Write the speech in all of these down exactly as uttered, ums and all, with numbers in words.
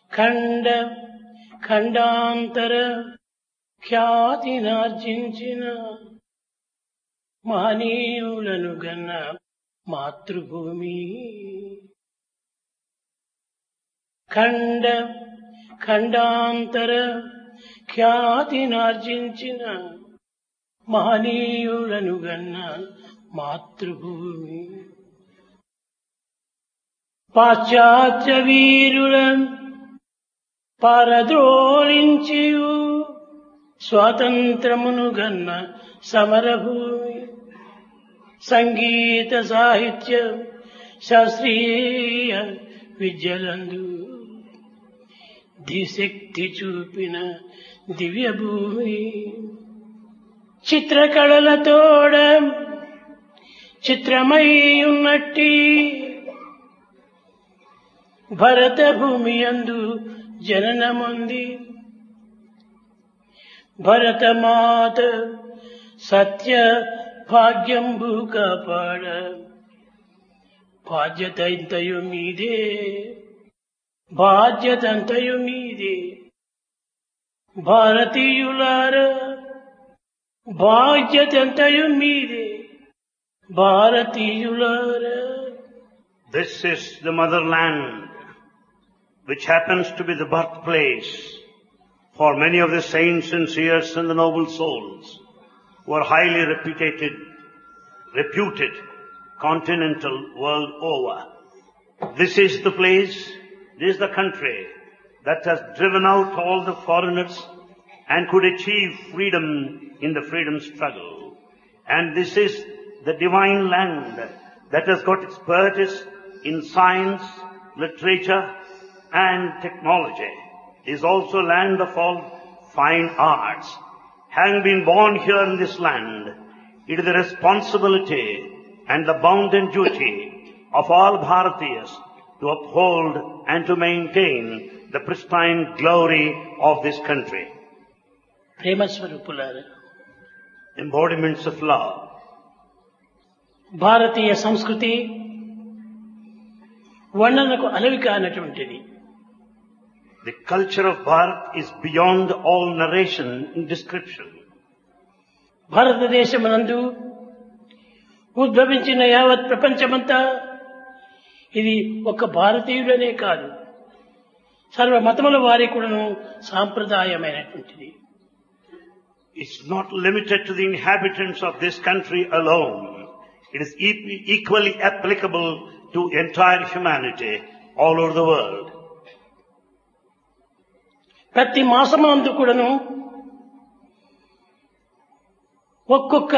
ఖండ ఖండాంతర ఖ్యాతినార్జించిన మహనీయులను గన్న మాతృభూమి. ఖండ ఖండాంతర ఖ్యాతినార్జించిన మహనీయులను గన్న మాతృభూమి. పాశ్చాత్య వీరులను పారద్రోలించియు స్వాతంత్రమును గన్న సమరభూమి. సంగీత సాహిత్య శాస్త్రీయ విద్యలందు దిశక్తి చూపిన దివ్యభూమి. చిత్రకళలతోడ చిత్రమై ఉన్నట్టి భరత భూమి యందు జననముంది. భరతమాత సత్య భాగ్యంబు కాపాడ బాధ్యతంతయు మీదే, బాధ్యతంతయు మీదే. భారతీయులారా బాధ్యతంతయు మీదే, భారతీయులారా. This is the motherland, which happens to be the birthplace for many of the saints and seers and the noble souls who are highly reputed, reputed continental world over. This is the place, this is the country that has driven out all the foreigners and could achieve freedom in the freedom struggle. And this is the divine land that has got its birth in science, literature and technology. It is also land of all fine arts. Having been born here in this land, it is the responsibility and the bounden duty of all Bharatiyas to uphold and to maintain the pristine glory of this country. ప్రేమ స్వరూపులారా, Embodiments of love. భారతీయ సంస్కృతి వర్ణనకు అలవి కానటువంటిది. The culture of Bharat is beyond all narration and description. భారతదేశమునందు ఉద్భవించిన యావత్ ప్రపంచమంతా ఇది ఒక భారతీయులనే కాదు, సర్వ మతముల వారి కూడాను సాంప్రదాయమైనటువంటిది. It's not limited to the inhabitants of this country alone. It is equally applicable to entire humanity all over the world. ప్రతి మాసమందు కూడాను ఒక్కొక్క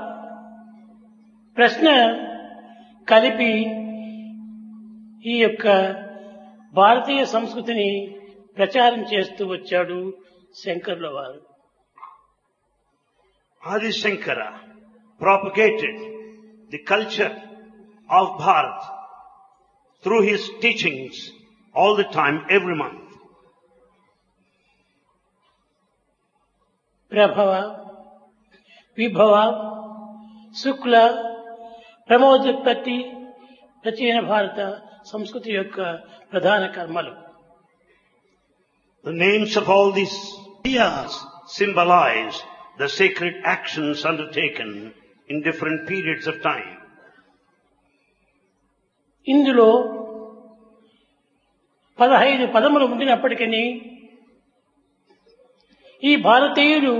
ప్రశ్న కలిపి ఈ యొక్క భారతీయ సంస్కృతిని ప్రచారం చేస్తూ వచ్చాడు శంకరుల వారు. Adi Shankara propagated the culture of Bharat through his teachings all the time, every month. ప్రభవ, విభవ, శుక్ల, ప్రమోదోత్పత్తి ప్రాచీన భారత సంస్కృతి యొక్క ప్రధాన కర్మలు. The names of all these diyas symbolize the sacred actions undertaken in different periods of time. ఇందులో పదహైదు పదములు ఉండినప్పటికీ ఈ భారతీయులు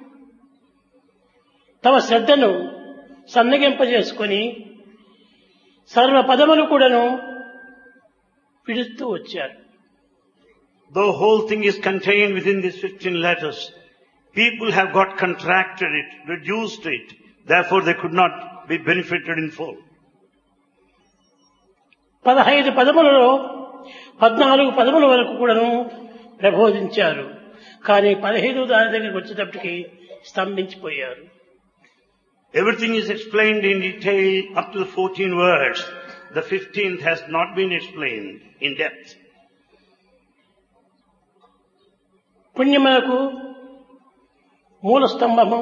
తమ శ్రద్ధను సన్నగింపజేసుకొని సర్వ పదములు కూడాను పిడుస్తూ వచ్చారు. The whole thing is contained within these fifteen letters. People have got contracted it, reduced it, therefore they could not be benefited in full. పదహైదు పదములలో పద్నాలుగు పదముల వరకు కూడాను ప్రబోధించారు. కానీ పదహైదు దాని దగ్గరికి వచ్చేటప్పటికి స్తంభించిపోయారు. Everything is explained in detail up to the fourteen words. The fifteenth has not been explained in depth. పుణ్యములకు మూల స్తంభము,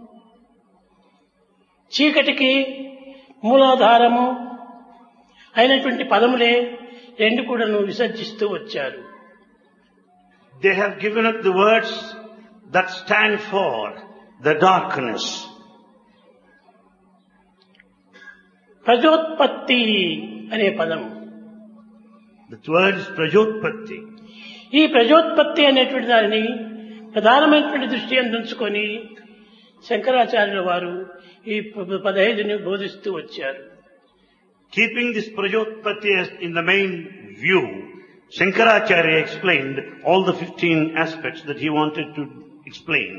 చీకటికి మూలాధారము అయినటువంటి పదములే రెండు కూడాను విసర్జిస్తూ వచ్చారు. They have given up the words that stand for the darkness. ప్రజోత్పత్తి అనే పదం. The word is Prajotpatti. ఈ ప్రజోత్పత్తి అనేటువంటి దానిని ప్రధానమైనటువంటి దృష్టి అందించుకొని శంకరాచార్యుల వారు ఈ పదహైదుని బోధిస్తూ వచ్చారు. Keeping this Prajotpatti as in the main view, Shankaracharya explained all the fifteen aspects that he wanted to explain.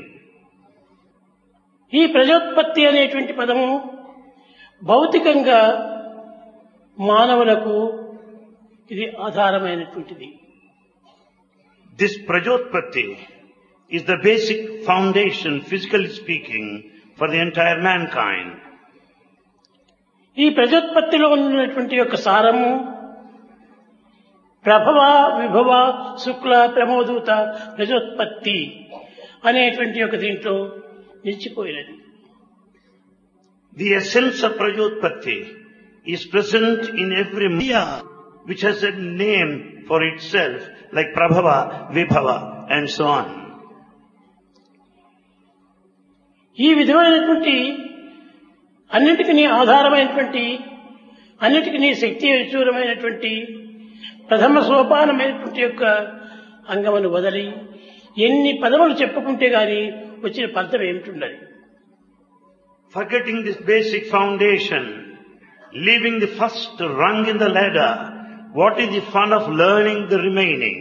ఈ ప్రజోత్పత్తి అనేటువంటి పదము భౌతికంగా మానవులకు ఇది ఆధారమైనటువంటిది. This Prajotpatti is the basic foundation, physically speaking, for the entire mankind. ఈ ప్రజోత్పత్తిలో ఉన్నటువంటి యొక్క సారము ప్రభవ విభవ శుక్ల ప్రమోదూత ప్రజోత్పత్తి అనేటువంటి యొక్క దీంట్లో నిలిచిపోయినది. The essence of Prajotpatti is present in every Maya, which has a name for itself, like Prabhava, Vibhava, and so on. ఈ విధమైనటువంటి అన్నిటికీ ఆధారమైనటువంటి అన్నిటికీ శక్తి విచూరమైనటువంటి ప్రథమ సోపానమైనటువంటి యొక్క అంగమును వదలి ఎన్ని పదములు చెప్పుకుంటే గాని వచ్చిన ఫలితం ఏమిటున్నది? Forgetting this basic foundation, leaving the first rung in the ladder, what is the fun of learning the remaining?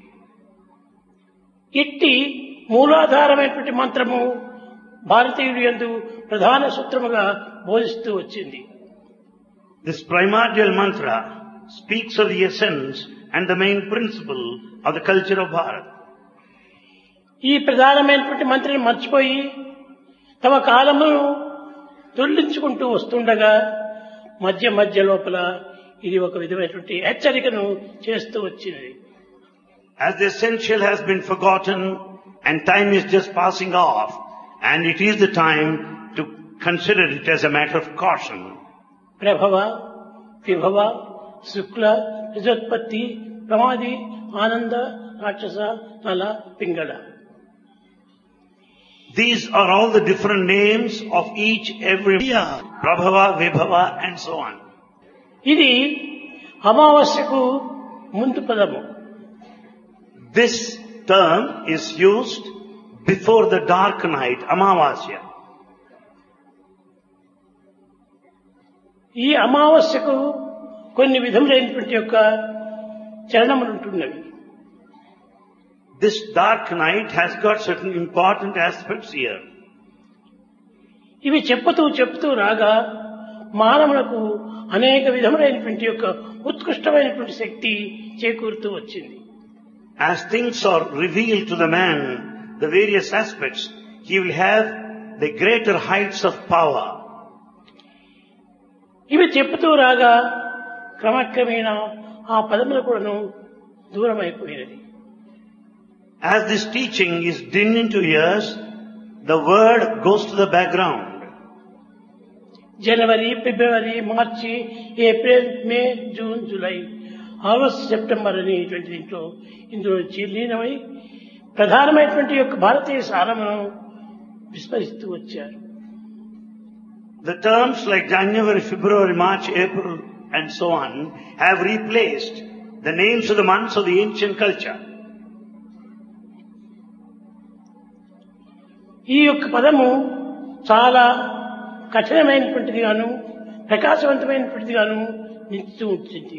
ఇట్టి మూలాధారమైనటువంటి మంత్రము భారతీయుడు యందు ప్రధాన సూత్రముగా బోధిస్తూ వచ్చింది. This primordial mantra speaks of the essence and the main principle of the culture of Bharat. ఈ ప్రధానమైనటువంటి మంత్రిని మర్చిపోయి తమ కాలమును దొల్లించుకుంటూ వస్తుండగా మధ్య మధ్య లోపల ఇది ఒక విధమైనటువంటి హెచ్చరికను చేస్తూ వచ్చింది. As the essential has been forgotten and time is just passing off, and it is the time to consider it as a matter of caution. ప్రభవ విభవ శుక్ల ప్రజోత్పత్తి ప్రమాది ఆనంద రాక్షస నల Pingala. These are all the different names of each every Prabhava, Vibhava, and so on. ఇది అమావాస్యకు ముందు పదము. This term is used before the dark night, Amavasya. ఈ అమావాస్యకు కొన్ని విధములైనటువంటి యొక్క చరణములు ఉంటున్నవి. This dark night has got certain important aspects here. ఇవి చెప్పుతూ చెప్తూ రాగా మానవులకు అనేక విధములైనటువంటి యొక్క ఉత్కృష్టమైనటువంటి శక్తి చేకూరుతూ వచ్చింది. As things are revealed to the man, the various aspects, he will have the greater heights of power. ఇవి చెప్పుతూ రాగా క్రమక్రమేణా ఆ పదములు కూడాను దూరం అయిపోయినది. As this teaching is dinned into ears, the word goes to the background. జనవరి, ఫిబ్రవరి, మార్చి, April, May, June, July, August, September అనేటువంటి దీంట్లో ఇందులో లీనమై ప్రధానమైనటువంటి యొక్క భారతీయ సారమును విస్మరిస్తూ వచ్చారు. The terms like January, February, March, April, and so on have replaced the names of the months of the ancient culture. ఈ యొక్క పదము చాలా కఠినమైనటువంటిది గాను ప్రకాశవంతమైనటువంటిది గాను నిలుస్తూ ఉంటుంది.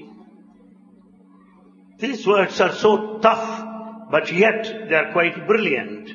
These words are so tough, but yet they are quite brilliant.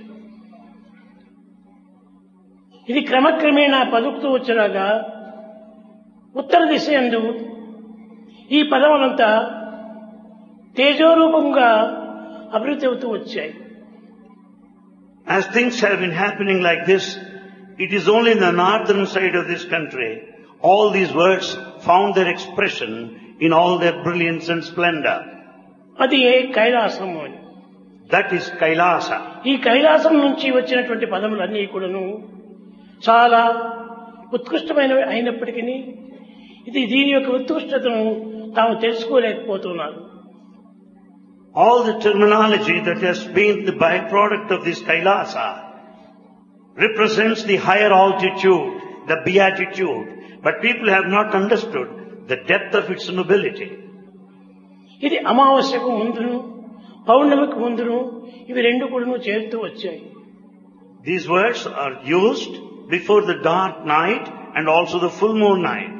ఇది క్రమక్రమేణా పలుకుతూ వచ్చేలాగా ఉత్తర దిశ యందు ఈ పదములంతా తేజోరూపంగా అభివృద్ధి అవుతూ వచ్చాయి. As things have been happening like this, it is only in the northern side of this country all these words found their expression in all their brilliance and splendor. అది ఏ కైలాసము అని. That is Kailasa. ఈ కైలాసం నుంచి వచ్చినటువంటి పదములన్నీ కూడాను చాలా ఉత్కృష్టమైనవి అయినప్పటికీ ఇది దీని యొక్క ఉత్కృష్టతను తాము తెలుసుకోలేకపోతున్నారు. All the terminology that has been the byproduct of this Kailasa represents the higher altitude, the beatitude, but people have not understood the depth of its nobility. ఇది అమావాస్యకు ముందును పౌర్ణమికి ముందును ఇవి రెండు కూడాను చేరుతూ వచ్చాయి. These words are used before the dark night and also the full moon night.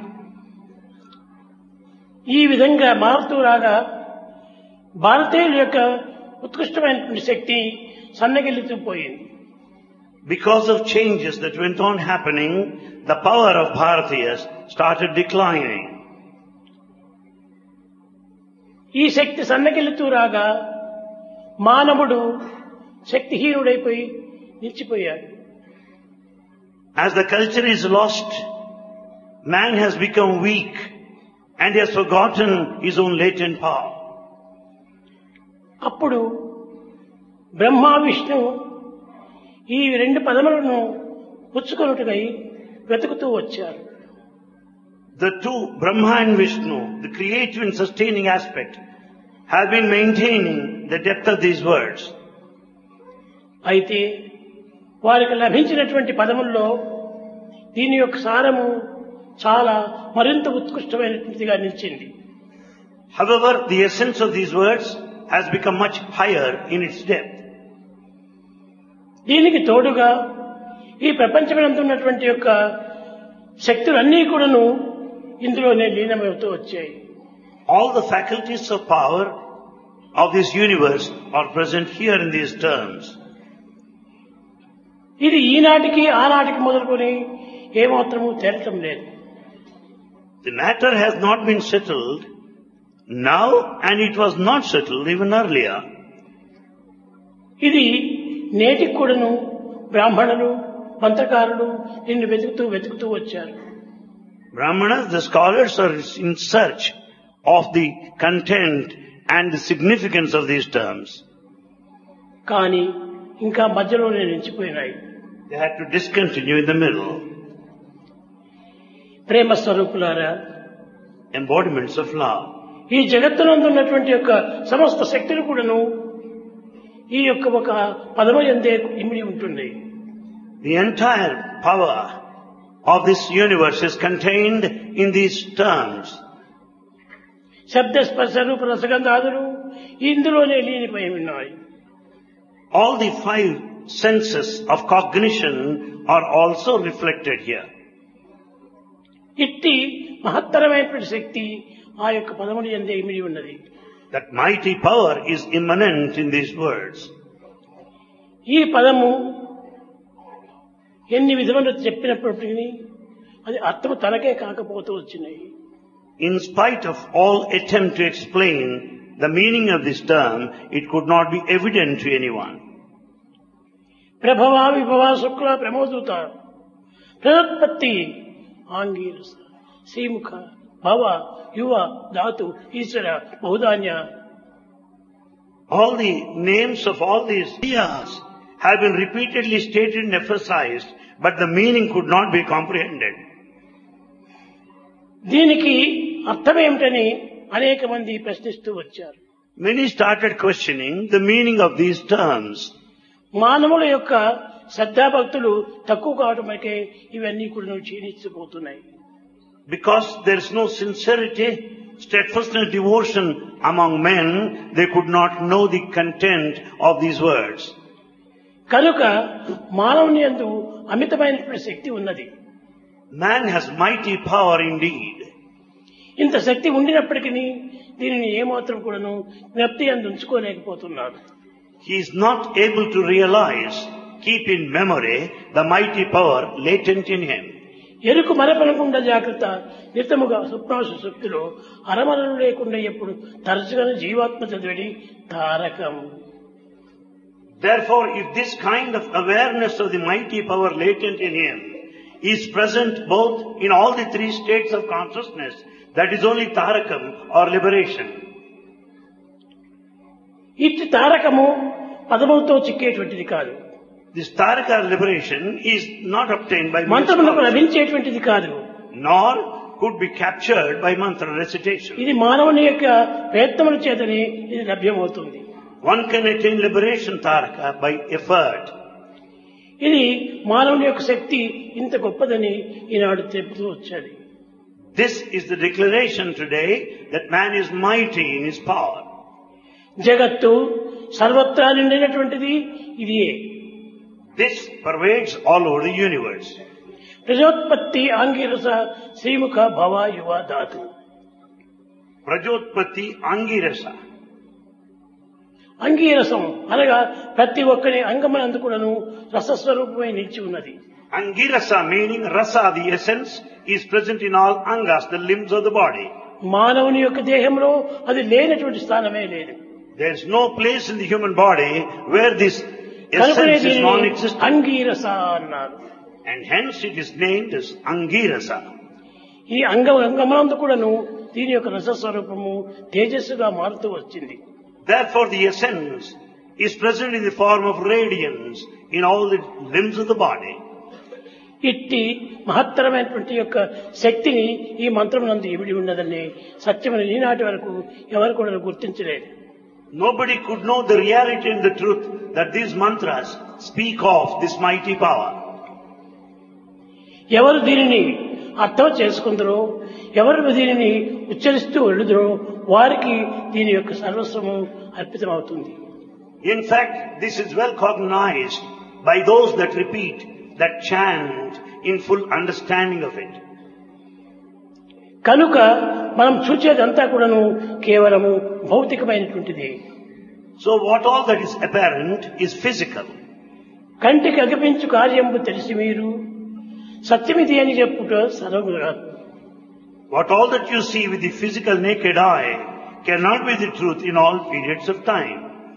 ఈ విధంగా మారుతూ రాగా భారతీయుల యొక్క ఉత్కృష్టమైనటువంటి శక్తి సన్నగిల్లుతూ పోయింది. Because of changes that went on happening, the power of Bharatiyas started declining. ఈ శక్తి సన్నగిల్లుతూ రాగా మానవుడు శక్తిహీనుడైపోయి నిలిచిపోయాడు. As the culture is lost, man has become weak and he has forgotten his own latent power. అప్పుడు బ్రహ్మ విష్ణు ఈ రెండు పదములను పుచ్చుకొనుటకై వెతుకుతూ వచ్చారు. The two, Brahma and Vishnu, the creative and sustaining aspect, have been maintaining the depth of these words. అయితే వారికి లభించినటువంటి పదముల్లో దీని యొక్క సారము చాలా మరింత ఉత్కృష్టమైనటువంటిదిగా నిలిచింది. However, the essence of these words has become much higher in its depth. దీనికి తోడుగా ఈ ప్రపంచమంతా ఉన్నటువంటి యొక్క శక్తులన్నీ కూడాను ఇందులోనే లీనమవుతూ వచ్చాయి. All the faculties of power of this universe are present here in these terms. ఇది ఈనాటికి ఆనాటికి మొదలుకొని ఏమాత్రము తేలటం లేదు. The matter has not been settled now and it was not settled even earlier. ఇది నేటికి కూడాను బ్రాహ్మణులు మంత్రకారులు దీన్ని వెతుకుతూ వెతుకుతూ వచ్చారు. Brahmanas, the scholars, are in search of the content and the significance of these terms. కానీ ఇంకా మధ్యలోనే నిలిచిపోయినాయి. They had to discontinue in the middle. ప్రేమ స్వరూపులారా, Embodiments of love. ఈ జగత్తునందు ఉన్నటువంటి యొక్క సమస్త శక్తులు కూడాను ఈ యొక్క ఒక పదము యందే ఇమిడి ఉంటుంది. The entire power of this universe is contained in these terms. శబ్ద స్పర్శ రూప రసగంధాదులు ఇందులోనే లీనిపోయి ఉన్నాయి. All the five senses of cognition are also reflected here. ఇట్టి మహత్తరమైనటువంటి శక్తి ఆ యొక్క పదముని యందే ఇమిడి ఉన్నది. That mighty power is immanent in these words. ఈ పదము ఎన్ని విధములు చెప్పినప్పటికీ అది అర్థము తనకే కాకపోతూ వచ్చినాయి. In spite of all attempt to explain the meaning of this term, it could not be evident to anyone. ప్రభవ విభవ శుక్ల ప్రమోదూత ప్రత్పత్తి ఆంగీరస శ్రీముఖ భవ యువ ధాతు ఈశ్వర బహుధాన్య. All the names of all these diyas have been repeatedly stated and emphasized, but the meaning could not be comprehended. దీనికి అర్థమేమిటని అనేక మంది ప్రశ్నిస్తూ వచ్చారు. Many started questioning the meaning of these terms. మానవుల యొక్క శ్రద్ధాభక్తులు తక్కువ కావటమకే ఇవన్నీ కూడా క్షీణించిపోతున్నాయి. Because there is no sincerity, steadfastness, devotion among men, they could not know the content of these words. కనుక మానవుని యందు అమితమైనటువంటి శక్తి ఉన్నది. Man has mighty power indeed. ఇంత శక్తి ఉండినప్పటికీ దీనిని ఏమాత్రం కూడాను జ్ఞప్తి యందు ఉంచుకోలేకపోతున్నాడు. He is not able to realize, keep in memory the mighty power latent in him. ఎరుకు మరపనకుండా జాగ్రత్త నితముగా స్వప్నాసు శక్తిలో అరమరలు లేకుండా ఎప్పుడు తరచుగా జీవాత్మ చదివిడి Tarakam. Therefore, if this kind of awareness of the mighty power latent in him is present both in all the three states of consciousness, that is only tarakam or liberation. ఇట్టి తారకము పదములతో చిక్కేటువంటిది కాదు. This taraka liberation is not obtained by మంత్రములకు లభించేటువంటిది కాదు. nor could be captured by mantra recitation. ఇది మానవుని యొక్క ప్రయత్నముల చేతనే ఇది లభ్యమవుతుంది. One can attain liberation, Taraka, by effort. ఇది మానవుని యొక్క శక్తి ఇంత గొప్పదని ఈనాడు చెబుతూ వచ్చాడు. This is the declaration today that man is mighty in his power. జగత్తు సర్వత్రా నిండినటువంటిది ఇదియే. This pervades all over the universe. ప్రజోత్పత్తి Angirasa Srimukha భవ యువ ధాతు. Prajotpatti Angirasa. అంగీరసం అనగా ప్రతి ఒక్కరి అంగమనందు కూడాను రసస్వరూపమై నిలిచి ఉన్నది. Angirasa meaning rasa, the essence, is present in all angas, the limbs of the body. మానవుని యొక్క దేహంలో అది లేనటువంటి స్థానమే లేదు. There is no place in the human body where this కనుకనే essence is దీనిని non-existent. అంగీరస అన్నారు. And hence it is named as Angirasa. ఈ అంగ అంగమనందు కూడాను దీని యొక్క రసస్వరూపము తేజస్సుగా మారుతూ వచ్చింది. Therefore the essence is present in the form of radiance in all the limbs of the body. ఇట్టి మహత్తరమైనటువంటి యొక్క శక్తిని ఈ మంత్రమునందు ఇమిడి ఉన్నదని సత్యమని ఈనాటి వరకు ఎవరు కూడా గుర్తించలేదు. Nobody could know the reality and the truth that these mantras speak of this mighty power. ఎవరు దీనిని అర్థం చేసుకుందరో, ఎవరు దీనిని ఉచ్చరిస్తూ వెళ్ళుదరో వారికి దీని యొక్క సర్వస్వము అర్పితమవుతుంది. In fact, this is well cognized by those that repeat, that chant in full understanding of it. కనుక మనం చూచేదంతా కూడాను కేవలము భౌతికమైనటువంటిది. So what all that is apparent is physical. కంటికి అగపించు కార్యంబు తెలిసి మీరు సత్యమిది అని చెప్పుట సర్వము. What all that you see with the physical naked eye cannot be the truth in all periods of time.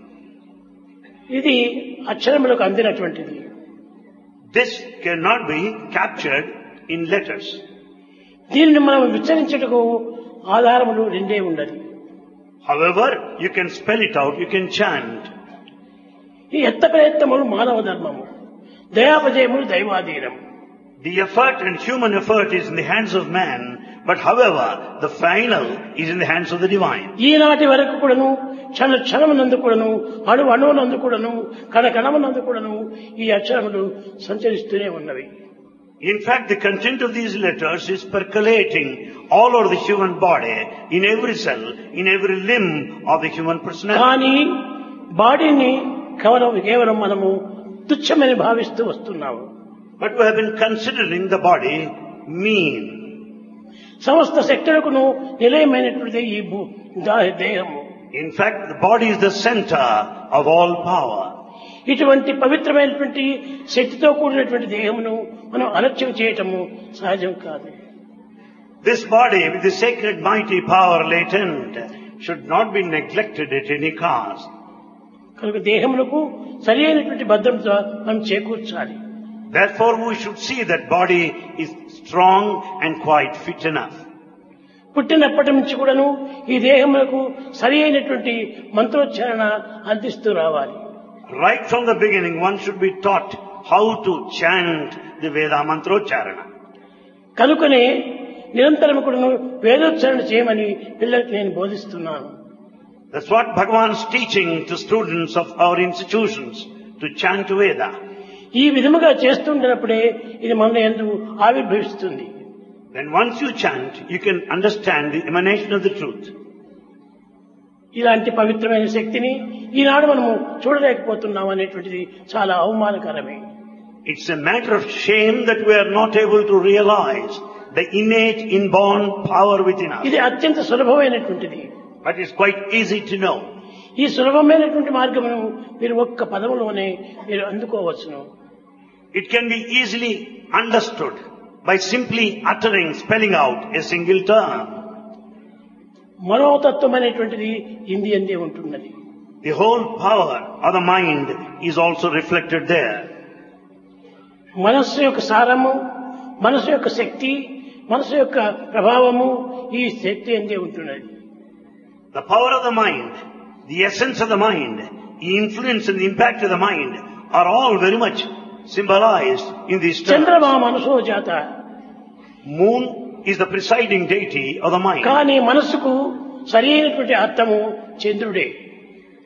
ఇది అక్షరములకు అందినటువంటిది. This cannot be captured in letters. దీనిని మనం విచరించుటకు ఆధారములు రెండే ఉండదు. However, you can spell it out, you can chant. ఈ ఎత్త ప్రయత్నములు మానవ ధర్మము, దయాపజయములు దైవాధీనం. The effort and human effort is in the hands of man, but however, the final is in the hands of the divine. ఈనాటి వరకు కూడాను క్షణ క్షణమునందు కూడాను అణు అణువునందు కూడాను కణ కణమునందు కూడాను ఈ అక్షరములు సంచరిస్తూనే ఉన్నవి. In fact, the content of these letters is percolating all over the human body, in every cell, in every limb of the human personality. కానీ బాడీని కేవలం కేవలం మనము తుచ్చమని భావిస్తూ వస్తున్నాము. But we have been considering the body mean. సమస్త శక్తులకును నిలయమైనటువంటిది ఈ భూ- దా- దేహము. In fact, the body is the center of all power. ఇటువంటి పవిత్రమైనటువంటి శక్తితో కూడినటువంటి దేహమును మనం అలక్ష్యం చేయటము సహజం కాదు. This body with the sacred mighty power latent should not be neglected at any cost. కనుక దేహములకు సరి అయినటువంటి భద్రత మనం చేకూర్చాలి. Therefore we should see that body is strong and quite fit enough. పుట్టినప్పటి నుంచి కూడాను ఈ దేహములకు సరి అయినటువంటి మంత్రోచ్చారణ అందిస్తూ రావాలి. Right from the beginning one should be taught how to chant the Veda mantrocharana. కనుకనే నిరంతరం కూడాను వేదోచ్చారణ చేయమని పిల్లలకు నేను బోధిస్తున్నాను. That's what Bhagavan is teaching to students of our institutions, to chant Veda. ఈ విధముగా చేస్తుండేటప్పుడే ఇది మన యందు ఆవిర్భవిస్తుంది. Then once you chant, you can understand the emanation of the truth. ఇలాంటి పవిత్రమైన శక్తిని ఈనాడు మనము చూడలేకపోతున్నాం అనేటువంటిది చాలా అవమానకరమే. It's a matter of shame that we are not able to realize the innate inborn power within us. ఇది అత్యంత సులభమైనటువంటిది. But it's quite easy to know. ఈ సులభమైనటువంటి మార్గమును మీరు ఒక్క పదములోనే మీరు అందుకోవచ్చును. It can be easily understood by simply uttering, spelling out a single term. మనోతత్వం అనేటువంటిది హిందీ అందే ఉంటున్నది. The whole power of the mind is also reflected there. మనస్సు యొక్క సారము, మనస్సు యొక్క శక్తి, మనస్సు యొక్క ప్రభావము ఈ శక్తి అందే ఉంటున్నది. The power of the mind, the essence of the mind, the influence and the impact of the mind are all very much symbolized in these terms. చంద్రమా మనసో జాత. Moon is the presiding deity of the mind. కానీ మనస్సుకు సరి అయినటువంటి అర్థము చంద్రుడే.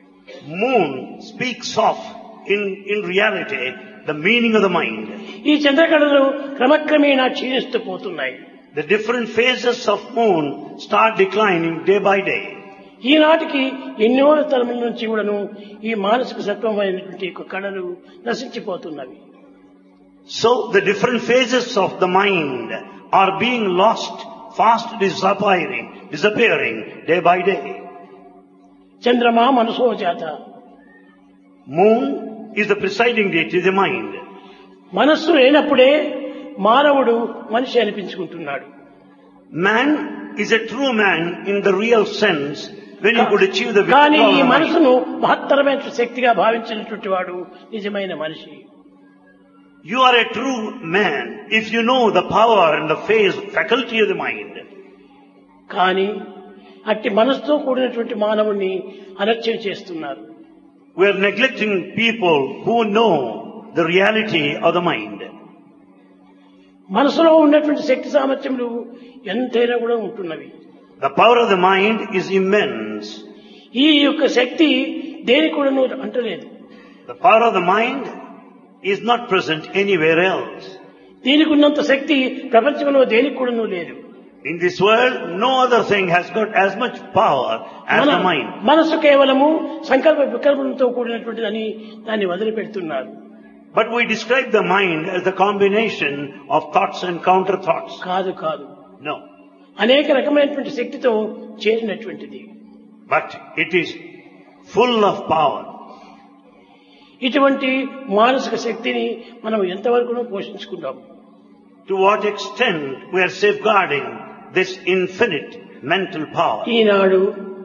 moon speaks of, in, in reality, the meaning of the mind. ఈ చంద్రకళలు క్రమక్రమేణా క్షీణిస్తూ పోతున్నాయి. The different phases of moon start declining day by day. ఈనాటికి ఎన్నో తరముల నుంచి కూడాను ఈ మానసిక సత్వమైనటువంటి కళలు నశించిపోతున్నవి. So the different phases of the mind are being lost, fast disappearing, disappearing day by day. చంద్రమా మనసో జాత. Moon is the presiding deity of the mind. మనస్సు లేనప్పుడే మానవుడు మనిషి అనిపించుకుంటున్నాడు. Man is a true man in the real sense when he could achieve the victory కానీ of ఈ the mind. మనసును మహత్తరమైన శక్తిగా భావించినటువంటి వాడు నిజమైన మనిషి. You are a true man if you know the power and the phase, faculty of the mind. కానీ అట్టి మనసుతో కూడినటువంటి మానవుణ్ణి అలక్ష్యం చేస్తున్నారు. We are neglecting people who know the reality of the mind. మనసులో ఉన్నటువంటి శక్తి సామర్థ్యములు ఎంతైనా కూడా ఉంటున్నవి. The power of the mind is immense. ఈ యొక్క శక్తి దేని కూడా అంటలేదు. The power of the mind is not present anywhere else. దీనికి ఉన్నంత శక్తి ప్రపంచంలో దేనికి కూడా లేదు. In this world, no other thing has got as much power as the mind. మనసు కేవలము సంకల్ప వికల్పంతో కూడినటువంటిదని దాన్ని వదిలిపెడుతున్నారు. But we describe the mind as the combination of thoughts and counter thoughts. కాదు కాదు. No. అనేక రకమైనటువంటి శక్తితో చేరినటువంటిది. But it is full of power. ఇటువంటి మానసిక శక్తిని మనం ఎంతవరకు పోషించుకుంటాం? To what extent we are safeguarding this infinite mental power. ఈనాడు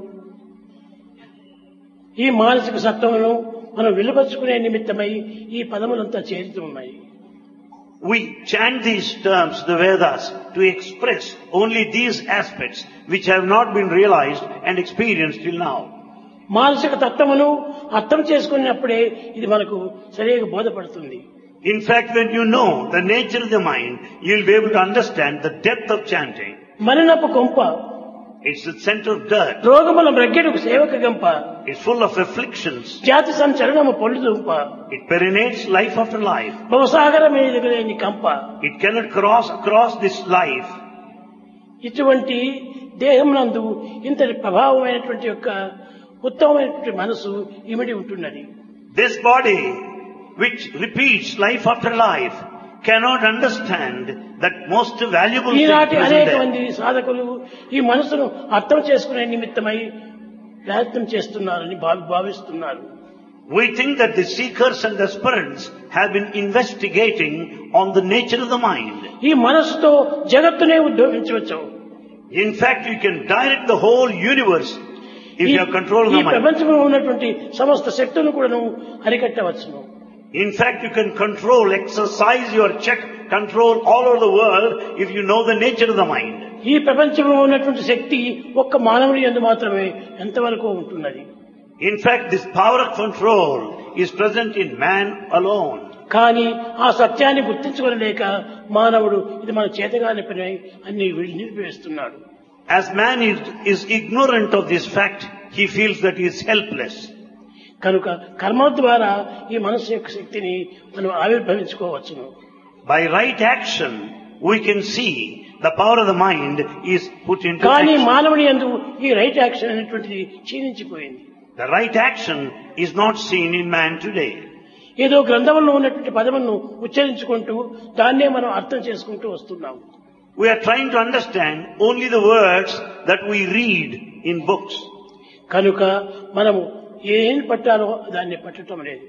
ఈ మానసిక సత్వమును మనం వెలువచ్చుకునే నిమిత్తమై ఈ పదములంతా చేరుతూ ఉన్నాయి. We chant these terms, the Vedas, to express only these aspects which have not been realized and experienced till now. మానసిక తత్వమును అర్థం చేసుకున్నప్పుడే ఇది మనకు సరిగా బోధపడుతుంది. In fact, when you know the nature of the mind, you will be able to understand the depth of chanting. మరణపు కొంప, It's the center of dirt. రోగముల బ్రగ్గెడుకు సేవక గంప, It's full of afflictions. జాతి సంచలనము పొల్లుదుంప, It perinates life after life. భవసాగర మీద లేని కంప. It cannot cross across this life. ఇటువంటి దేహమునందు ఇంతటి ప్రభావమైనటువంటి యొక్క ఉత్తమమైనటువంటి మనసు ఇమిడి ఉంటున్నది. This body, which repeats life after life, cannot understand that most valuable thing ఈనాటి present అనేక there. మంది సాధకులు ఈ మనసును అర్థం చేసుకునే నిమిత్తమై ప్రయత్నం చేస్తున్నారని భావి భావిస్తున్నారు. We think that the seekers and the aspirants have been investigating on the nature of the mind. ఈ మనసుతో జగత్తునే ఉద్భవించవచ్చు. In fact, you can direct the whole universe if you have control of ఈ the mind. ప్రపంచంలో ఉన్నటువంటి సమస్త శక్తులను కూడా అరికట్టవచ్చును. In fact, you can control, exercise your check, control all over the world if you know the nature of the mind. ఈ ప్రపంచంలో ఉన్నటువంటి శక్తి ఒక్క మానవుని యందు మాత్రమే ఎంతవరకు ఉంటున్నది. In fact, this power of control is present in man alone. కానీ ఆ సత్యాన్ని గుర్తించుకోలేక మానవుడు ఇది మన చేతగాని పని అన్ని నిలిపివేస్తున్నాడు. As man is, is ignorant of this fact, he feels that he is helpless. కనుక కర్మ ద్వారా ఈ మనసు యొక్క శక్తిని మనం ఆవిర్భవించుకోవచ్చును. By right action, we can see the power of the mind is put into కానీ action. మానవుని యందు ఈ రైట్ యాక్షన్ అనేటువంటిది క్షీణించిపోయింది. The right action is not seen in man today. ఏదో గ్రంథంలో ఉన్నటువంటి పదములను ఉచ్చరించుకుంటూ దాన్నే మనం అర్థం చేసుకుంటూ వస్తున్నాం. We are trying to understand only the words that we read in books. కనుక మనము ఏం పట్టాలో దాన్ని పట్టడం లేదు.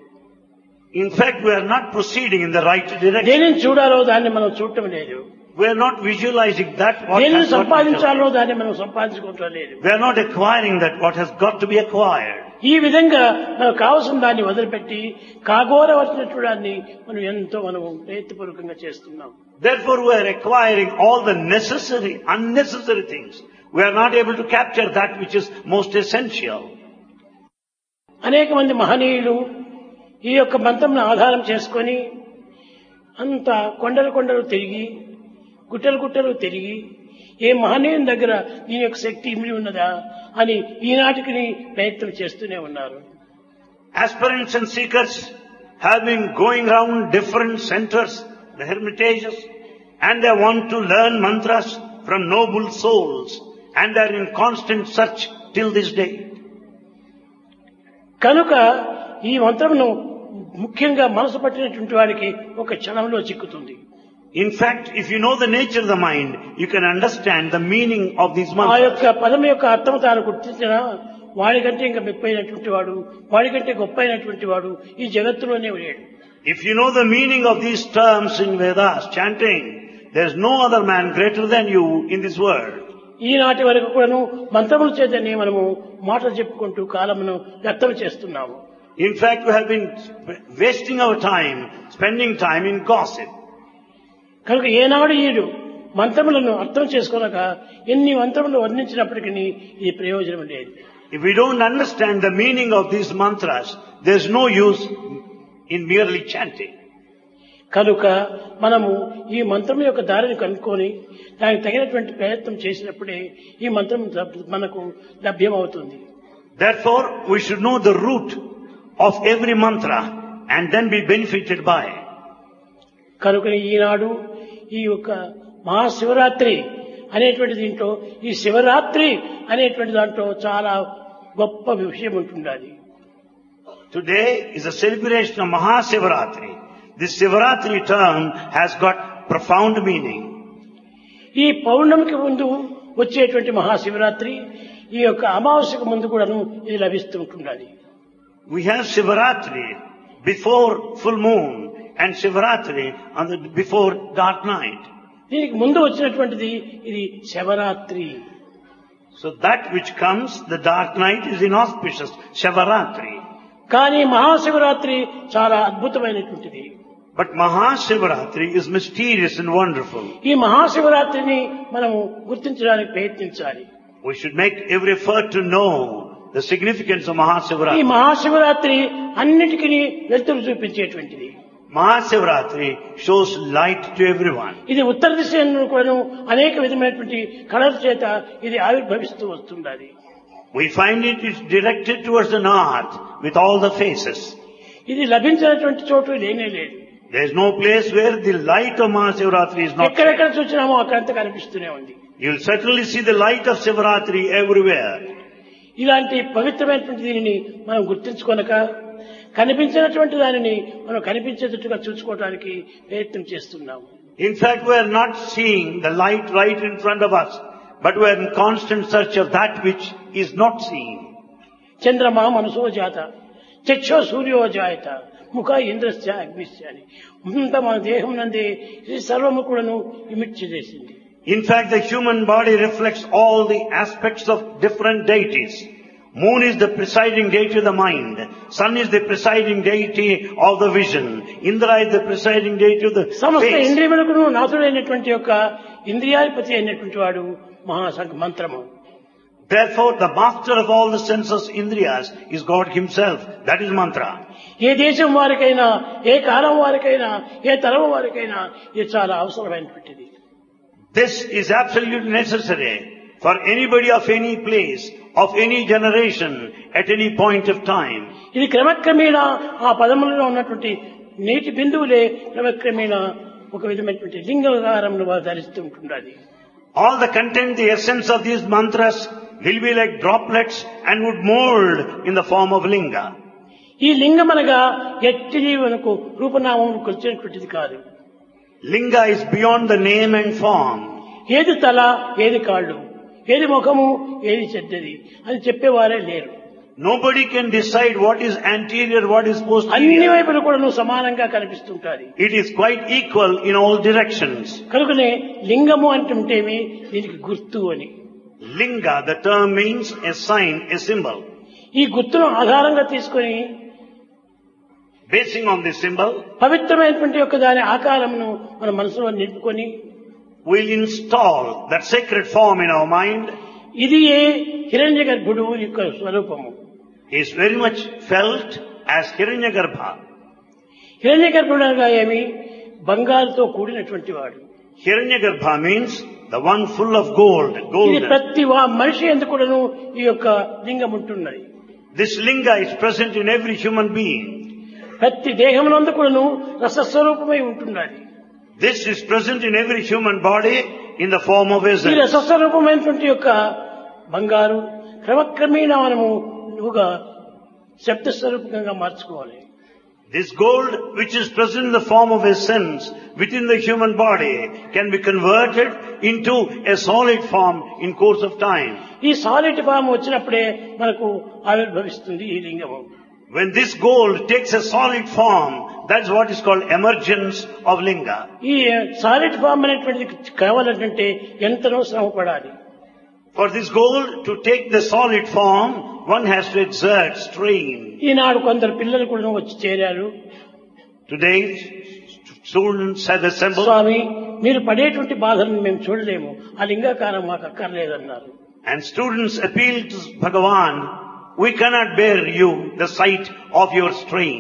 In fact, we are not proceeding in the right direction. దేనిని చూడాలో దాన్ని మనం చూడటం లేదు. We are not visualizing that what దేనిని has got to be done. సంపాదించాలో దాన్ని మనం సంపాదించుకోవటం లేదు. We are not acquiring that what has got to be acquired. ఈ విధంగా మనకు కావలసిన దాన్ని వదిలిపెట్టి కాగోరవలసినటువంటి దాన్ని మనం ఎంతో మనం ప్రయత్నపూర్వకంగా చేస్తున్నాం. Therefore, we are acquiring all the necessary, unnecessary things. We are not able to capture that which is most essential. అనేక మంది మహనీయులు ఈ యొక్క మంత్రంను ఆధారం చేసుకొని అంత కొండలు కొండలు తిరిగి గుట్టలు గుట్టలు తిరిగి ఏ మహనీయుని దగ్గర దీని యొక్క శక్తి ఇమిడి ఉన్నదా అని ఈనాటికి ప్రయత్నం చేస్తూనే ఉన్నారు. Aspirants and seekers have been going around different centers, the hermitages, and they want to learn mantras from noble souls, and they are in constant search till this day. కనుక ఈ మంత్రమును ముఖ్యంగా మనసు పట్టినటువంటి వారికి ఒక క్షణంలో చిక్కుతుంది. In fact, if you know the nature of the mind, you can understand the meaning of these ఆ mantras. యొక్క పదం యొక్క అర్థం తాను గుర్తించిన వాడికంటే ఇంకా మెప్పైనటువంటి వాడు, వాడికంటే గొప్ప అయినటువంటి వాడు ఈ జగత్తులోనే లేడు. If you know the meaning of these terms in Vedas, chanting, there is no other man greater than you in this world. ఈనాటి వరకు కూడాను మంత్రముల చేతనే మనము మాటలు చెప్పుకుంటూ కాలమును వ్యర్థం చేస్తున్నాము. In fact, we have been wasting our time, spending time in gossip. కనుక ఏనాడు ఈడు మంత్రములను అర్థం చేసుకోనక ఎన్ని మంత్రములు వర్ణించినప్పటికీ ఇది ప్రయోజనం లేదు. If we don't understand the meaning of these mantras, there is no use in merely chanting. కనుక మనము ఈ మంత్రం యొక్క దారిని కనుక్కొని దానికి తగినటువంటి ప్రయత్నం చేసినప్పుడే ఈ మంత్రం మనకు లభ్యమవుతుంది. Therefore, we should know the root of every mantra and then be benefited by it. కనుక ఈనాడు ఈ యొక్క మహాశివరాత్రి అనేటువంటి దీంట్లో ఈ శివరాత్రి అనేటువంటి దాంట్లో చాలా గొప్ప విషయం ఉంటుండాలి. Today is a celebration of Mahasivaratri. This Sivaratri term has got profound meaning. ఈ పౌర్ణమికి ముందు వచ్చేటువంటి మహాశివరాత్రి ఈ యొక్క అమావాస్యకు ముందు కూడాను ఇది లభిస్తూ ఉంటుండాలి. We have Sivaratri before full moon and Sivaratri on the before dark night. దీనికి ముందు వచ్చినటువంటిది ఇది Shivaratri. So that which comes, the dark night, is inauspicious, Shivaratri. కానీ మహాశివరాత్రి చాలా అద్భుతమైనటువంటిది. But Mahasivaratri is mysterious and wonderful. ఈ మహాశివరాత్రిని మనము గుర్తించడానికి ప్రయత్నించాలి. We should make every effort to know the significance of ఈ Mahasivaratri. మహాశివరాత్రి అన్నిటికీ వెలుతురు చూపించేటువంటిది. Mahasivaratri shows light to everyone. ఇది ఉత్తర దిశను కూడాను అనేక విధమైనటువంటి కళల చేత ఇది ఆవిర్భవిస్తూ వస్తుండాలి. We find it is directed towards the north with all the faces. ఇది లభించినటువంటి చోటు లేనే లేదు. There is no place where the light of Mahasivaratri is not. ఎక్కడెక్కడ చూసినామో అక్కడంతా కనిపిస్తూనే ఉంది. You will certainly see the light of Sivaratri everywhere. ఇలాంటి పవిత్రమైనటువంటి దీనిని మనం గుర్తించుకొనక కనిపించినటువంటి దానిని మనం కనిపించేటట్టుగా చూసుకోవడానికి ప్రయత్నం చేస్తున్నాము. In fact, we are not seeing the light right in front of us, but we are in constant search of that which is not seen. చంద్రమా మనసో జాత చక్షో సూర్యో జాయత ముఖ ఇంద్రస్య అగ్నిస్య అని అంత మన దేహం నందే ఈ సర్వము కూడాను ఇమిడ్చి చేసింది. In fact, the human body reflects all the aspects of different deities. Moon is the presiding deity of the mind. Sun is the presiding deity of the vision. Indra is the presiding deity of the సమస్త face. ఇంద్రియములకు నాథుడైనటువంటి యొక్క ఇంద్రియాధిపతి అయినటువంటి వాడు మహాసంఘ మంత్రము. Therefore, the master of all the senses, Indriyas, is God himself. That is mantra. ఏ దేశం వారికైనా ఏ కాలం వారికైనా ఏ తరం వారికైనా ఇది చాలా అవసరమైనటువంటిది. This is absolutely necessary for anybody of any place, of any generation, at any point of time. ఇది క్రమక్రమేణా ఆ పదములలో ఉన్నటువంటి నీటి బిందువులే క్రమక్రమేణా ఒక విధమైనటువంటి లింగాకారంలో వారు ధరిస్తూ ఉంటుండాలి. All the content, the essence of these mantras will be like droplets and would mold in the form of linga. ఈ లింగం అనగా ఎట్టిది మనకు రూపనామం కొలిచినటువంటిది కాదు. Linga is beyond the name and form. ఏది తల ఏది కాళ్ళు ఏది ముఖము ఏది చెడ్డది అని చెప్పేవారే లేరు. Nobody can decide what is anterior, what is అన్ని posterior. వైపులు కూడా నువ్వు సమానంగా కనిపిస్తుంటాది. It is quite equal in all directions. కనుకనే లింగము అంటుంటేమి దీనికి గుర్తు అని. Linga, the term means a sign, a symbol. ఈ గుర్తును ఆధారంగా తీసుకొని Basing on this symbol, పవిత్రమైనటువంటి యొక్క దాని ఆకారమును మన మనసులో నిలుపుకొని we'll install that sacred form in our mind. ఇది ఏ హిరణ్య గర్భుడు యొక్క స్వరూపము. He is very much felt as Hiranyagarbha. హిరణ్య గర్భుడు అనగా ఏమి బంగారుతో కూడినటువంటి వాడు. Hiranyagarbha means the one full of gold, ఇది golden. ప్రతి వా- మనిషి ఎందుకు కూడాను ఈ యొక్క లింగం ఉంటున్నది. This linga is present in every human being. ప్రతి దేహమునందు కూడాను రసస్వరూపమై ఉంటున్నది. This is present in every human body in the form of ఈ essence. రసస్వరూపమైనటువంటి యొక్క బంగారు క్రమక్రమేణా మనము నువ్వుగా శబ్దస్వరూపంగా మార్చుకోవాలి. This gold, which is present in the form of essence within the human body, can be converted into a solid form in course of time. ఈ solid form వచ్చినప్పుడే మనకు ఆవిర్భవిస్తుంది ఈ లింగము. When this gold takes a solid form, that's what is called emergence of linga. ఈ solid form అనేటువంటిది కావాలంటే ఎంతనో శ్రమ పడాలి. For this gold to take the solid form, one has to exert strain. ఈనాడు కొందరు పిల్లలు కూడా వచ్చి చేరారు. Today, students have assembled. స్వామి, మీరు పడేటువంటి బాధలను మేము చూడలేము, ఆ లింగాకారం మాకు అక్కర్లేదన్నారు. And students appeal to Bhagavan, we cannot bear you the sight of your strain.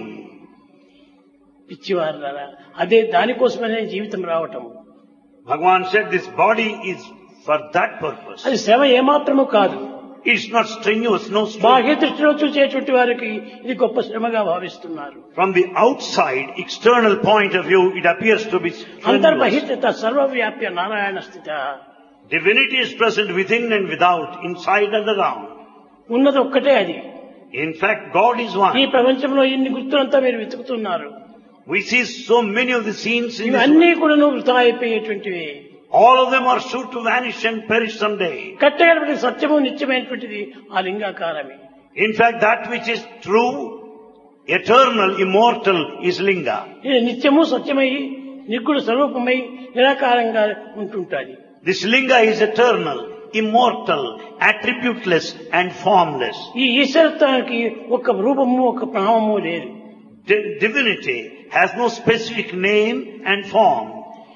పిచ్చివారులారా, అదే దానికోసమనే జీవితం రావటం. Bhagavan said this body is for that purpose. అది శ్రమ ఏమాత్రము కాదు. It's not strenuous, no strain. బాహ్య దృష్టిలో చూసేటువంటి వారికి ఇది గొప్ప శ్రమగా భావిస్తున్నారు. From the outside, external point of view, it appears to be strenuous. అంతర్బహిష్ట సర్వవ్యాప్య Narayana స్థిత. Divinity is present within and without, inside and around. ఉన్నది ఒక్కటే అది. In fact, God is one. ఈ ప్రపంచంలో ఇన్ని గుర్తులంతా మీరు వెతుకుతున్నారు. We see so many of the scenes in this ఇవన్నీ world. కూడా వృథా అయిపోయేటువంటివి. All of them are sure to vanish and perish someday. కట్టేటువంటి సత్యము నిత్యమైనటువంటిది ఆ లింగాకారమే. In fact, that which is true, eternal, immortal is linga. ఇది నిత్యము సత్యమై నిర్గుణ స్వరూపమై నిరాకారంగా ఉంటుంటుంది. This linga is eternal, immortal, attributeless and formless. ఈ ఈశ్వరత్వానికి ఒక రూపము ఒక నామము లేదు. Di- divinity has no specific name and form.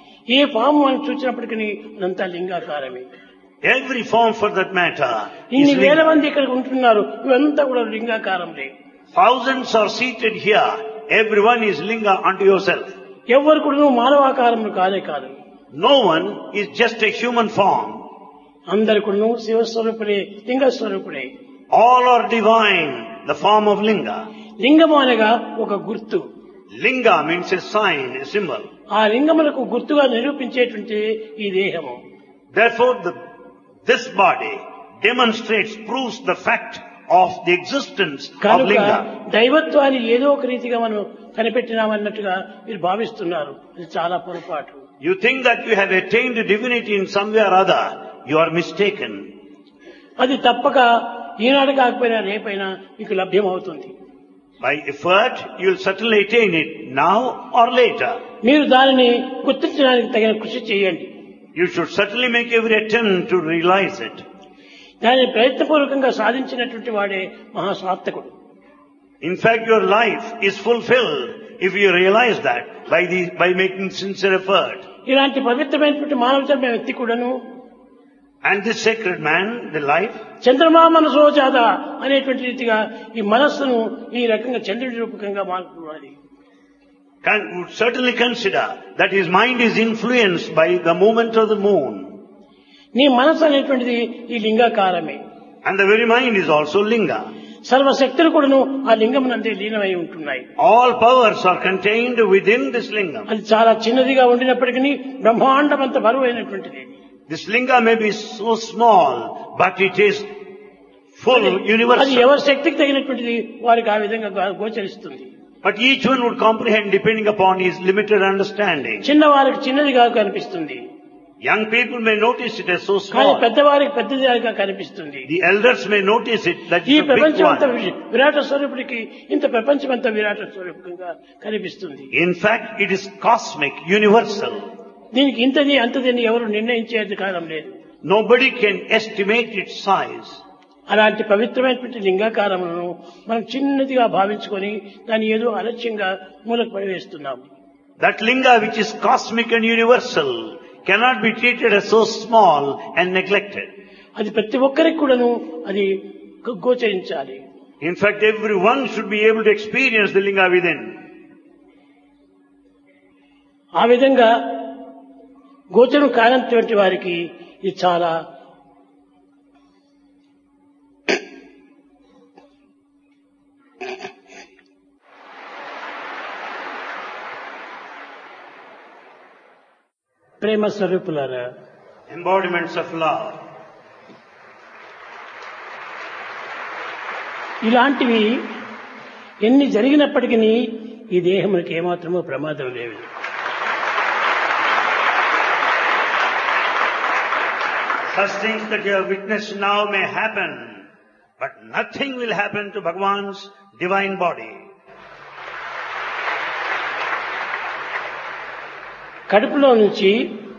ఏ ఫామ్ మనం చూసినప్పటికీ అదంతా లింగాకారమే. Every form for that matter is ఇన్ని వేల linga. మంది ఇక్కడ ఉంటున్నారు, ఇవంతా కూడా లింగాకారంలే. Thousands are seated here. Everyone is linga unto yourself. ఎవరు కూడా మానవాకారములు కానే కాదు. No one is just a human form. అందరు కూడా శివస్వరూపుడే, లింగస్వరూపుడే. All are divine, the form of linga. లింగము అనగా ఒక గుర్తు. Linga means a sign, a symbol. ఆ లింగములకు గుర్తుగా నిరూపించేటువంటి ఈ దేహము. Therefore, the, this body demonstrates, proves the fact of the existence of కనుక linga. దైవత్వాన్ని ఏదో ఒక రీతిగా మనం కనిపెట్టినామన్నట్టుగా మీరు భావిస్తున్నారు. ఇది చాలా పొరపాటు. You think that you have attained divinity in some way or other. You are mistaken. అది తప్పక ఈనాడు కాకపోయినా రేపైనా మీకు లభ్యమవుతుంది. By effort, you will certainly attain it now or later. మీరు దానిని గుర్తించడానికి తగిన కృషి చేయండి. You should certainly make every attempt to realize it. దానిని ప్రయత్నపూర్వకంగా సాధించినటువంటి వాడే మహాసార్థకుడు. In fact, your life is fulfilled if you realize that by the, by making sincere effort. ఇలాంటి పవిత్రమైనటువంటి మానవ జన్మ వ్యక్తి కూడాను And this sacred man, the life, చంద్రమా మనసోజాత అనేటువంటి రీతిగా ఈ మనస్సును ఈ రకంగా చంద్రుడి రూపకంగా మార్చుకోవాలి. can, would certainly consider that his mind is influenced by the movement of the moon. నీ మనస్సు అనేటువంటిది ఈ లింగాకారమే. And the very mind is also linga. సర్వశక్తులు కూడాను ఆ లింగమునందే లీనమై ఉంటున్నాయి. All powers are contained within this lingam. అది చాలా చిన్నదిగా ఉండినప్పటికీ బ్రహ్మాండమంత బరువైనటువంటిది. This linga may be so small, but it is full, అది universal. ఎవరి శక్తికి తగినటువంటిది వారికి ఆ విధంగా గో- గోచరిస్తుంది. But each one would comprehend depending upon his limited understanding. చిన్నవారికి చిన్నదిగా కనిపిస్తుంది, Young people may notice it as so కానీ small. పెద్దవారికి పెద్దదిగా కనిపిస్తుంది. The elders may notice it that ఈ it's a big ప్రపంచం అంతా one. విరాట స్వరూపుడికి ఇంత ప్రపంచం అంతా విరాట స్వరూపంగా కనిపిస్తుంది. In fact, it is cosmic, universal. దీనికి ఇంతది అంతదని ఎవరు నిర్ణయించేది కాలం లేదు. Nobody can estimate its size. అలాంటి పవిత్రమైనటువంటి లింగాకారములను మనం చిన్నదిగా భావించుకొని దాన్ని ఏదో అలక్ష్యంగా మూలకు పడివేస్తున్నాము. That linga which is cosmic and universal cannot be treated as so small and neglected. అది ప్రతి ఒక్కరికి కూడాను అది గో- గోచరించాలి. In fact, everyone should be able to experience the linga within. ఆ విధంగా గోచరం కానటువంటి వారికి ఇది చాలా ప్రేమ స్వరూపులారా, embodiments of love. ఇలాంటివి ఎన్ని జరిగినప్పటికీ ఈ దేహమునికి ఏమాత్రమూ ప్రమాదం లేదు. Such things that you have witnessed now may happen, but nothing will happen to Bhagavan's divine body. కడుపులో నుంచి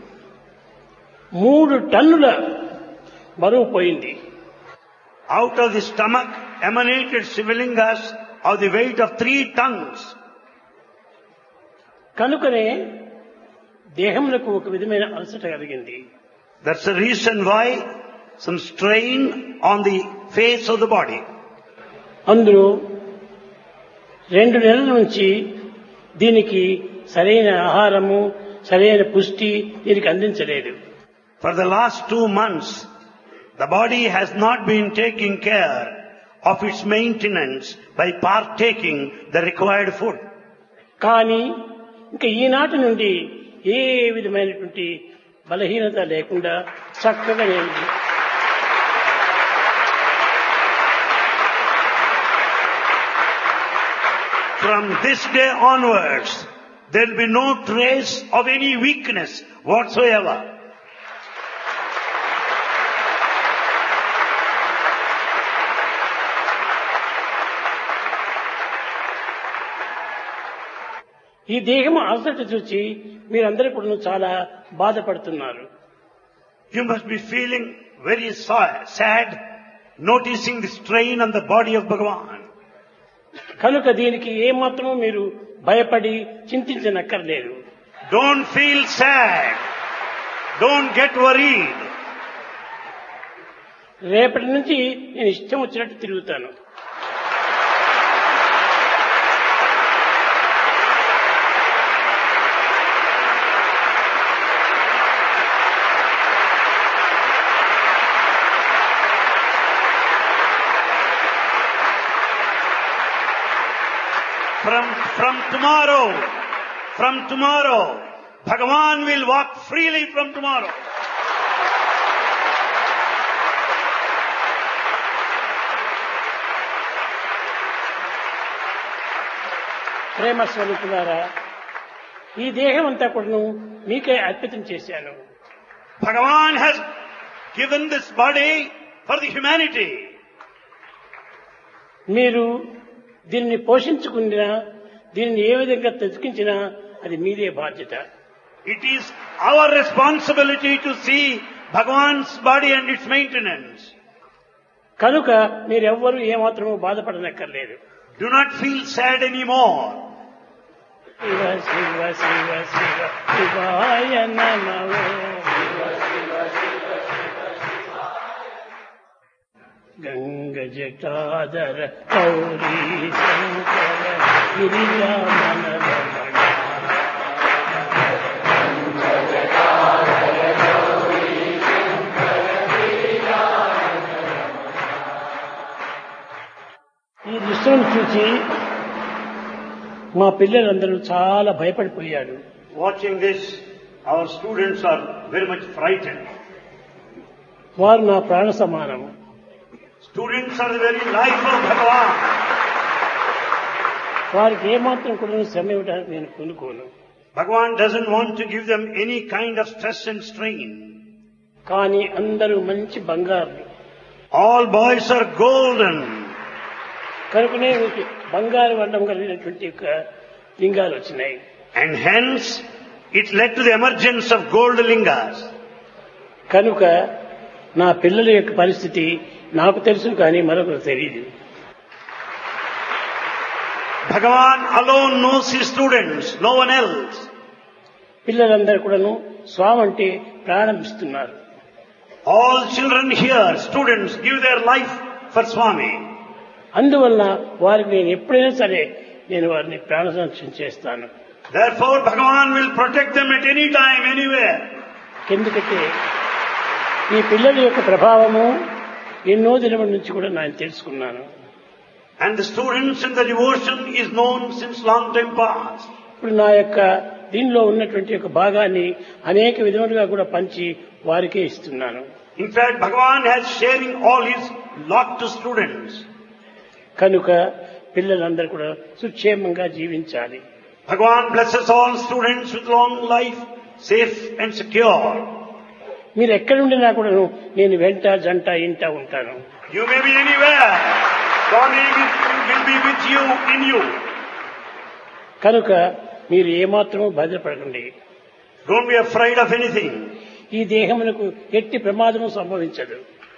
మూడు టన్నుల బరువు పోయింది. Out of the stomach emanated Shivalingas of the weight of three tons. కనుకనే దేహములకు ఒక విధమైన అలసట కలిగింది. That's the reason why some strain on the face of the body. అందులో రెండు నెలల నుంచి దీనికి సరైన ఆహారము, సరైన పుష్టి దీనికి అందించలేదు. For the last two months, the body has not been taking care of its maintenance by partaking the required food. కానీ ఇంకా ఈనాటి నుండి ఏ విధమైనటువంటి బలహీనత లేకుండా చక్కగా నేను From this day onwards, there will be no trace of any weakness whatsoever. ఈ దేహము అలసట చూచి మీరందరూ కూడా చాలా బాధపడుతున్నారు. You must be feeling very sad, noticing the strain on the body of Bhagavan. కనుక దీనికి ఏమాత్రమూ మీరు భయపడి చింతించనక్కర్లేదు. Don't feel sad. Don't get worried. రేపటి నుంచి నేను ఇష్టం వచ్చినట్టు తిరుగుతాను. From, from tomorrow, from tomorrow, Bhagavan will walk freely from tomorrow. ప్రేమ స్వరూపులారా, ఈ దేహం అంతా కూడాను మీకే అర్పితం చేశాను. Bhagavan has given this body for the humanity. మీరు దీన్ని పోషించుకున్నా, దీనిని ఏ విధంగా తెచ్చుకించినా అది మీదే బాధ్యత. It is our responsibility to see Bhagavan's body and its maintenance. కనుక మీరెవ్వరూ ఏమాత్రమూ బాధపడనక్కర్లేదు. Do not feel sad anymore. Shiva Shiva Shiva Shiva శివాయ నమః. గంగ జటాధర గౌరీ శంకర గిరిజామన రమణ. ఈ దృశ్యం చూసి మా పిల్లలందరూ చాలా భయపడిపోయాడు. Watching this, our students are very much frightened. వారు నా ప్రాణ సమానం. Students are the very life of Bhagavan. వారికి ఏమాత్రం కూడా శ్రమ ఇవ్వడానికి నేను కొనుక్కోను. Bhagavan doesn't want to give them any kind of stress and strain. కానీ అందరూ మంచి బంగారు. All boys are golden. కనుకనే బంగారు వర్ణం కలిగినటువంటి యొక్క లింగాలు వచ్చినాయి. And hence it led to the emergence of gold lingas. కనుక నా పిల్లల యొక్క పరిస్థితి నాకు తెలుసు, కానీ మరొకరు తెలియదు. Bhagavan alone knows his students, no one else. పిల్లలందరూ కూడాను స్వామి అంటే ప్రాణం ఇస్తున్నారు. All children here, students, give their life for Swami. అందువల్ల వారికి నేను ఎప్పుడైనా సరే నేను వారిని ప్రాణ సంరక్షణ చేస్తాను. Therefore Bhagavan will protect them at any time, anywhere. ఎందుకంటే ఈ పిల్లల యొక్క ప్రభావము ఎన్నో దినముల నుంచి కూడా నేను తెలుసుకున్నాను. And the students and the devotion is known since long time past. ఇప్పుడు నా యొక్క దీనిలో ఉన్నటువంటి ఒక భాగాన్ని అనేక విధములుగా కూడా పంచి వారికే ఇస్తున్నాను. In fact, Bhagavan has sharing all his lot to students. కనుక పిల్లలందరూ కూడా సుక్షేమంగా జీవించాలి. Bhagavan blesses all students with long life, safe and secure. మీరు ఎక్కడుండినా కూడా నేను వెంట జంట ఇంట ఉంటాను. You may be anywhere. Swami will be with you, in you. కనుక మీరు ఏమాత్రమూ భద్రపడకండి. Don't be afraid of anything. ఈ దేహమునకు ఎట్టి ప్రమాదము సంభవించదు.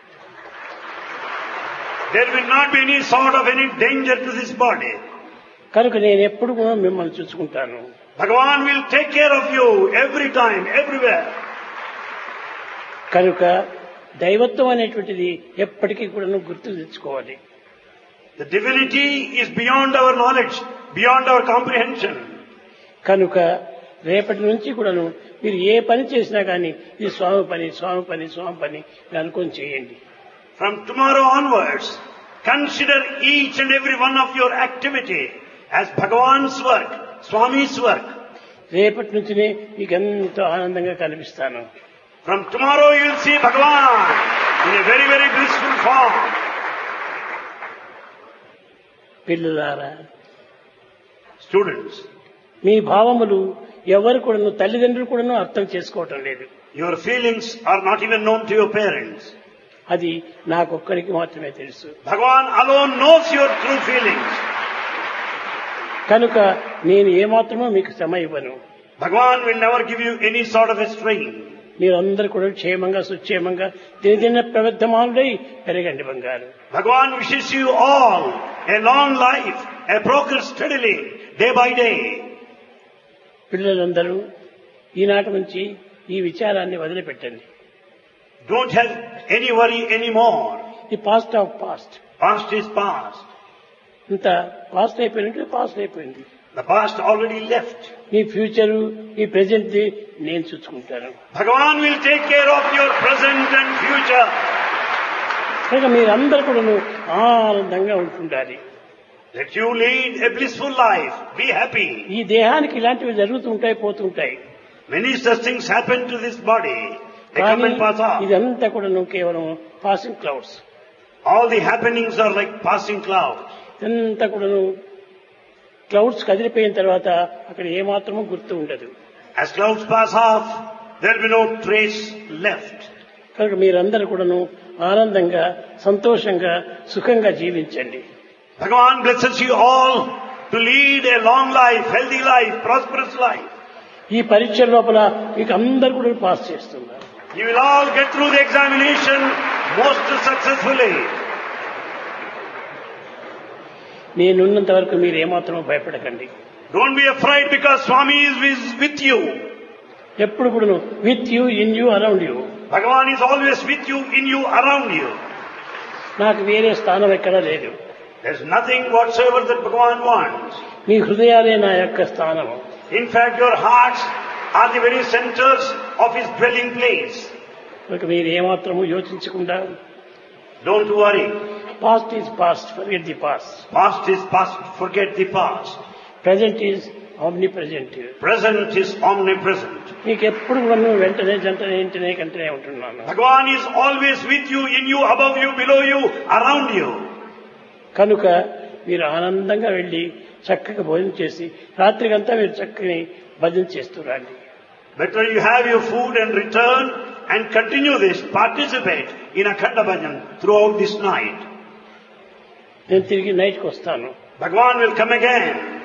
There will not be any sort of any danger to this body. కనుక నేను ఎప్పుడు కూడా మిమ్మల్ని చూసుకుంటాను. Bhagavan will take care of you every time, everywhere. కనుక దైవత్వం అనేటువంటిది ఎప్పటికీ కూడా గుర్తు తెచ్చుకోవాలి. The divinity is beyond our knowledge, beyond our comprehension. కనుక రేపటి నుంచి కూడాను మీరు ఏ పని చేసినా కానీ ఇది స్వామి పని స్వామి పని స్వామి పని అనుకొని చేయండి. From tomorrow onwards, consider each and every one of your activity as Bhagavan's work, Swami's work. రేపటి నుంచినే మీకు ఎంతో ఆనందంగా కనిపిస్తాను. From tomorrow you will see Bhagavan in a very, very blissful form. పిల్లలారా, Students, మీ భావములు ఎవరు కూడాను తల్లిదండ్రులు కూడాను అర్థం చేసుకోవటం లేదు. your feelings are not even known to your parents. అది నాకొక్కరికి మాత్రమే తెలుసు. Bhagavan alone knows your true feelings. కనుక నేను ఏమాత్రమో మీకు శ్రమ ఇవ్వను. Bhagavan will never give you any sort of a strain. మీరందరూ కూడా క్షేమంగా సుక్షేమంగా దినదిన ప్రవర్ధమానుడై పెరగండి బంగారు. Bhagavan wishes you all a long life, a progress steadily, day by day. పిల్లలందరూ ఈనాటి నుంచి ఈ విచారాన్ని వదిలిపెట్టండి. Don't have any worry anymore. The past of past. Past is past. ఇంత పాస్ట్ అయిపోయినట్టు పాస్ట్ అయిపోయింది. The past already left. మీ future మీ ప్రెజెంట్ నేను చూసుకుంటాను. Bhagavan will take care of your present and future. కనుక మీరందరూ కూడా ఆనందంగా ఉంటుండాలి. Let you lead a blissful life. Be happy. ఈ దేహానికి ఇలాంటివి జరుగుతుంటాయి పోతుంటాయి. Many such things happen to this body. They come కానీ and pass off. ఇదంతా కూడా కేవలం passing clouds. All the happenings are like passing clouds. ఇదంతా కూడా క్లౌడ్స్ కదిలిపోయిన తర్వాత అక్కడ ఏమాత్రమూ గుర్తు ఉండదు. As clouds pass off, there will be no trace left. కనుక మీరందరూ కూడాను ఆనందంగా సంతోషంగా సుఖంగా జీవించండి. Bhagavan blesses you all to lead a long life, healthy life, prosperous life. ఈ పరీక్ష లోపల మీకు అందరూ కూడా పాస్ చేస్తున్నారు. You will all get through the examination most successfully. నేనున్నంత వరకు మీరు ఏమాత్రం భయపడకండి. Don't be afraid because Swami is with you. ఎప్పుడు కూడా with you, in you, around you. Bhagavan is always with you, in you, around you. నాకు వేరే స్థానం ఎక్కడా లేదు. There's nothing whatsoever that Bhagavan wants. మీ హృదయాలే నా యొక్క స్థానము. In fact, your hearts are the very centers of his dwelling place. కనుక మీరు ఏమాత్రము యోచించకుండా Don't worry. Past is past, forget the past. Past is past, forget the past. Present is omnipresent. Present is omnipresent. మీకు ఎప్పుడు మనం వెంటనే జంటనే ఇంటనే కంటనే ఉంటున్నాను. Bhagavan is always with you, in you, above you, below you, around you. కనుక మీరు ఆనందంగా వెళ్లి చక్కగా భోజనం చేసి రాత్రికంతా మీరు చక్కని భజన చేస్తూ రండి. Better you have your food and return and continue this, participate in Akhanda Bhajan throughout this night. నేను తిరిగి నైట్కి వస్తాను. Bhagavan will come again.